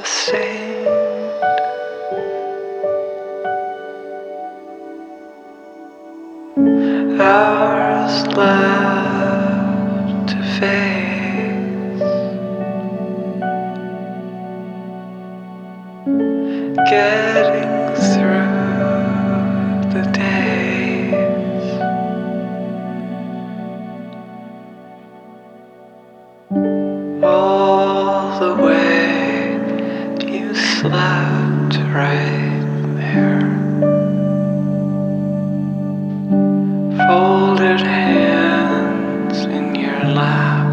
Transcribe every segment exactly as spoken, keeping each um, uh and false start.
sustained. Hours left to face, getting through the days. All the way you slept right there, folded hands in your lap,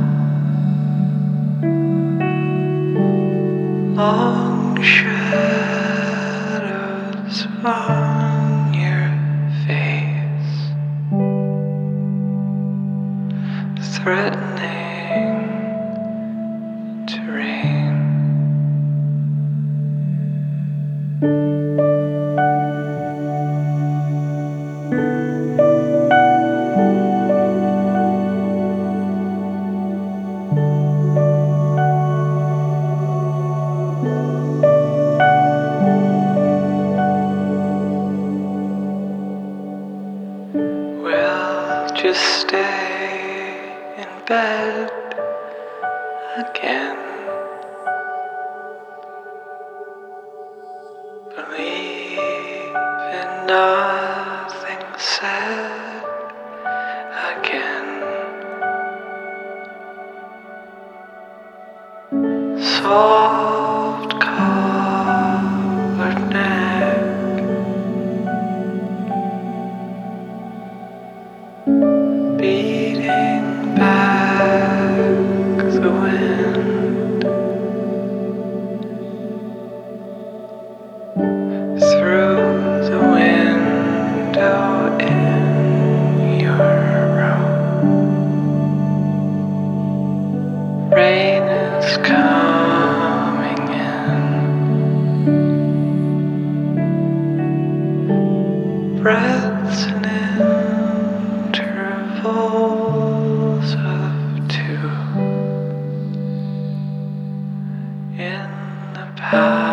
long shadows on your face, threatening to rain. We'll just stay in bed again, believe in nothing said again. Soft covered neck, beating back the wind through the window in your room. Rain is coming in, breaths and intervals of two in the past.